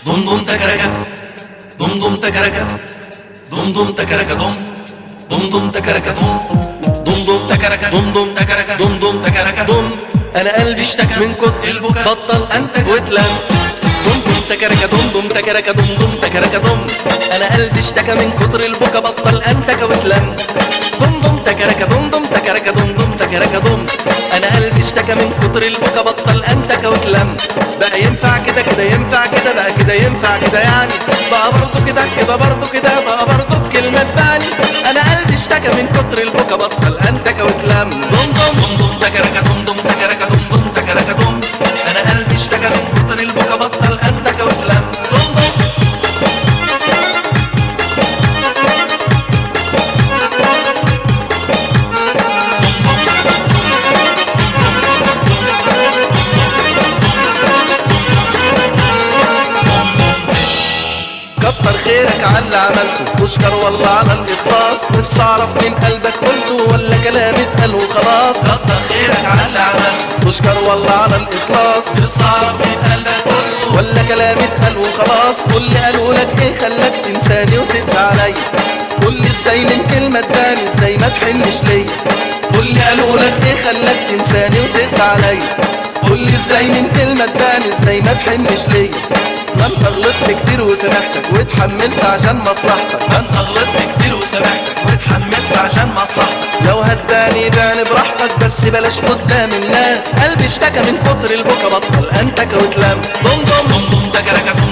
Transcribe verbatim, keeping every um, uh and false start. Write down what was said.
دم دم تكركة دم دم تكركة دم دم تكركة دم دم دم تكركة دم دم دم تكركة دم دم تكركة دم دم تكركة دم. انا قلبي اشتكى من كتر البكا بطل انتج واتلم. دم دم تكركة دم دم تكركة دم دم تكركة دم. انا قلبي اشتكى من كتر البكا بطل انتج واتلم. دم دم تكركة دم دم تكركة دم دم تكركة دم. انا قلبي اشتكى من كتر البكا بطل انتج واتلم. بقى ينفع كده كده ينفع كده بقى كده ينفع كده يعني بقى برضه كده كده برضه كده بقى برضه بكلمة تاني. انا قلبي اشتكى من كتر البكا بطل انتج واتلم. دم دم دم دم تكركة دم دم تكركة دم دم تكركة دم. انا قلبي اشتكى من كتر البكا بطل انتج واتلم. دم دم كتر خيرك على اللي عملته تشكر والله على الإخلاص. نفسي أعرف من قلبك قلته ولا كلام اتقال وخلاص. كتر خيرك على اللي عملته تشكر والله على الإخلاص. نفسي أعرف من قلبك قلته ولا كلام اتقال وخلاص. قول لي قالوا لك إيه خلاك تنساني وتقسى عليا. قول لي إزاي من كلمة تبان إزاي ما تحنش ليا. قول لي قالوا لك إيه خلاك تنساني وتقسى عليا. قول لي إزاي من كلمة تبان إزاي ما تحنش ليا. ما انت غلطت كتير وسامحتك واتحملت عشان مصلحتك. ما انت غلطت كتير وسامحتك واتحملت عشان مصلحتك. لو هداني بعني براحتك بس بلاش قدام الناس. قلبي اشتكى من كتر البكا بطل انتك واتلم. دم دم دم دم تكركة